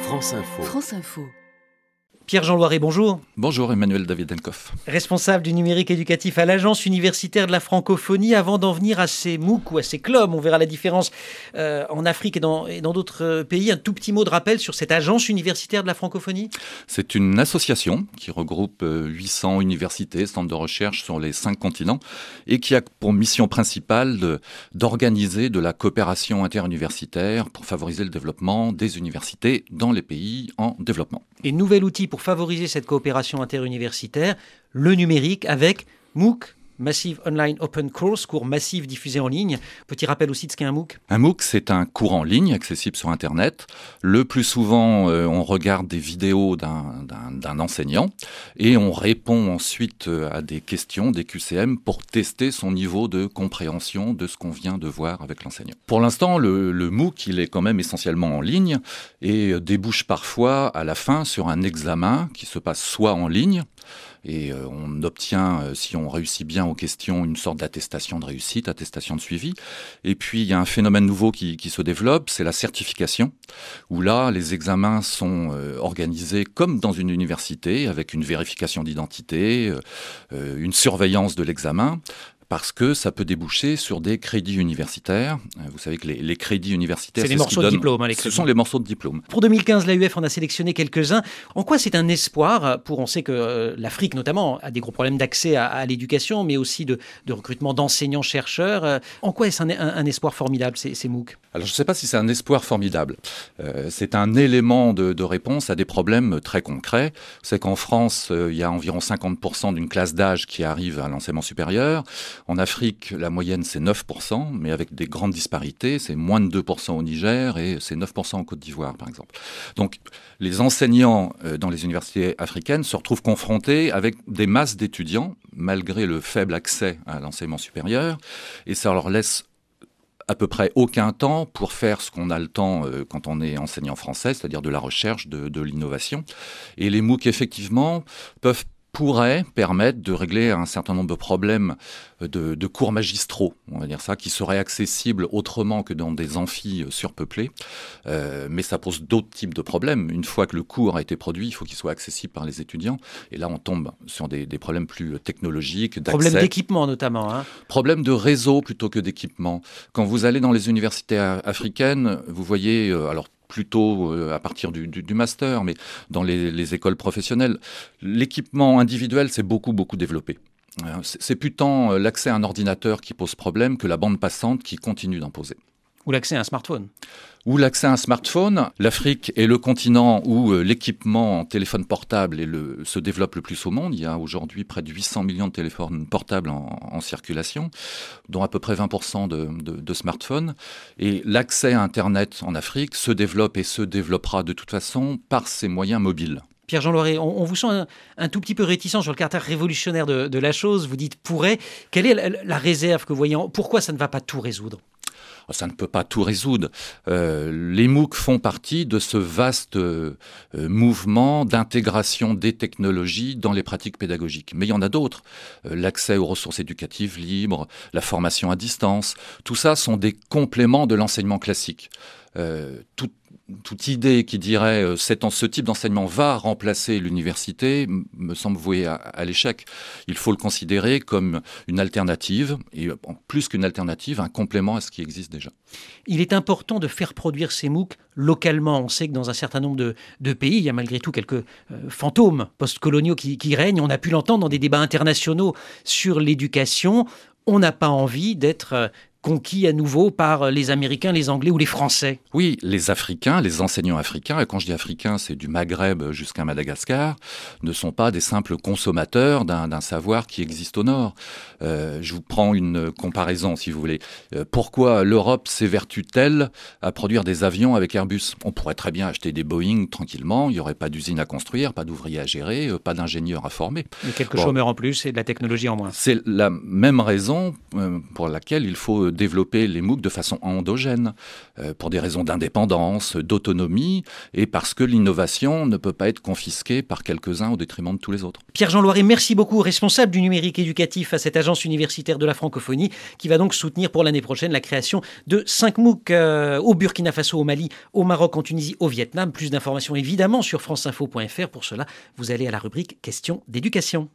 France Info. France Info. Pierre-Jean Loiret, bonjour. Bonjour Emmanuel Davidenkoff. Responsable du numérique éducatif à l'Agence universitaire de la francophonie. Avant d'en venir à ces MOOC ou à ces clubs, on verra la différence en Afrique et dans d'autres pays. Un tout petit mot de rappel sur cette Agence universitaire de la francophonie. C'est une association qui regroupe 800 universités, centres de recherche sur les 5 continents et qui a pour mission principale d'organiser de la coopération interuniversitaire pour favoriser le développement des universités dans les pays en développement. Et nouvel outil pour favoriser cette coopération interuniversitaire, le numérique avec MOOC, Massive Online Open Course, cours massif diffusé en ligne. Petit rappel aussi de ce qu'est un MOOC. Un MOOC, c'est un cours en ligne accessible sur Internet. Le plus souvent, on regarde des vidéos d'un enseignant et on répond ensuite à des questions, des QCM, pour tester son niveau de compréhension de ce qu'on vient de voir avec l'enseignant. Pour l'instant, le MOOC, il est quand même essentiellement en ligne et débouche parfois à la fin sur un examen qui se passe soit en ligne, et on obtient, si on réussit bien aux questions, une sorte d'attestation de réussite, attestation de suivi. Et puis, il y a un phénomène nouveau qui se développe, c'est la certification, où là, les examens sont organisés comme dans une université, avec une vérification d'identité, une surveillance de l'examen, parce que ça peut déboucher sur des crédits universitaires. Vous savez que les crédits universitaires, c'est les morceaux de diplôme. Ce sont les morceaux de diplôme. Pour 2015, l'AUF en a sélectionné quelques-uns. En quoi c'est un espoir pour, on sait que l'Afrique notamment a des gros problèmes d'accès à l'éducation, mais aussi de recrutement d'enseignants-chercheurs. En quoi est-ce un espoir formidable, ces MOOC ? Alors je ne sais pas si c'est un espoir formidable. C'est un élément de réponse à des problèmes très concrets. C'est qu'en France, il y a environ 50% d'une classe d'âge qui arrive à l'enseignement supérieur. En Afrique, la moyenne, c'est 9%, mais avec des grandes disparités. C'est moins de 2% au Niger et c'est 9% en Côte d'Ivoire, par exemple. Donc, les enseignants dans les universités africaines se retrouvent confrontés avec des masses d'étudiants, malgré le faible accès à l'enseignement supérieur, et ça leur laisse à peu près aucun temps pour faire ce qu'on a le temps quand on est enseignant français, c'est-à-dire de la recherche, de l'innovation. Et les MOOC, effectivement, pourrait permettre de régler un certain nombre de problèmes de cours magistraux, on va dire ça, qui seraient accessibles autrement que dans des amphis surpeuplés. Mais ça pose d'autres types de problèmes. Une fois que le cours a été produit, il faut qu'il soit accessible par les étudiants. Et là, on tombe sur des problèmes plus technologiques, d'accès. Problème d'équipement notamment. Problème de réseau plutôt que d'équipement. Quand vous allez dans les universités africaines, vous voyez... alors plutôt à partir du master, mais dans les écoles professionnelles, l'équipement individuel s'est beaucoup développé. C'est plus tant l'accès à un ordinateur qui pose problème que la bande passante qui continue d'en poser. Ou l'accès à un smartphone. Ou l'accès à un smartphone. L'Afrique est le continent où l'équipement en téléphone portable se développe le plus au monde. Il y a aujourd'hui près de 800 millions de téléphones portables en circulation, dont à peu près 20% de smartphones. Et l'accès à Internet en Afrique se développe et se développera de toute façon par ces moyens mobiles. Pierre-Jean Loiret, on vous sent un tout petit peu réticent sur le caractère révolutionnaire de la chose. Vous dites « pourrait ». Quelle est la réserve que vous voyez ? Pourquoi ça ne va pas tout résoudre ? Ça ne peut pas tout résoudre. Les MOOC font partie de ce vaste mouvement d'intégration des technologies dans les pratiques pédagogiques. Mais il y en a d'autres. L'accès aux ressources éducatives libres, la formation à distance, tout ça sont des compléments de l'enseignement classique. Toute idée qui dirait ce type d'enseignement va remplacer l'université me semble vouée à l'échec. Il faut le considérer comme une alternative, et plus qu'une alternative, un complément à ce qui existe déjà. Il est important de faire produire ces MOOC localement. On sait que dans un certain nombre de pays, il y a malgré tout quelques fantômes post-coloniaux qui règnent. On a pu l'entendre dans des débats internationaux sur l'éducation. On n'a pas envie d'être conquis à nouveau par les Américains, les Anglais ou les Français. Oui, les Africains, les enseignants africains, et quand je dis africains, c'est du Maghreb jusqu'à Madagascar, ne sont pas des simples consommateurs d'un savoir qui existe au Nord. Je vous prends une comparaison, si vous voulez. Pourquoi l'Europe s'évertue-t-elle à produire des avions avec Airbus ? On pourrait très bien acheter des Boeing tranquillement, il n'y aurait pas d'usine à construire, pas d'ouvriers à gérer, pas d'ingénieurs à former. Mais quelques chômeurs en plus et de la technologie en moins. C'est la même raison pour laquelle il faut développer les MOOC de façon endogène, pour des raisons d'indépendance, d'autonomie, et parce que l'innovation ne peut pas être confisquée par quelques-uns au détriment de tous les autres. Pierre-Jean Loiret, merci beaucoup, responsable du numérique éducatif à cette agence universitaire de la francophonie, qui va donc soutenir pour l'année prochaine la création de 5 MOOC au Burkina Faso, au Mali, au Maroc, en Tunisie, au Vietnam. Plus d'informations évidemment sur franceinfo.fr. Pour cela, vous allez à la rubrique Questions d'éducation.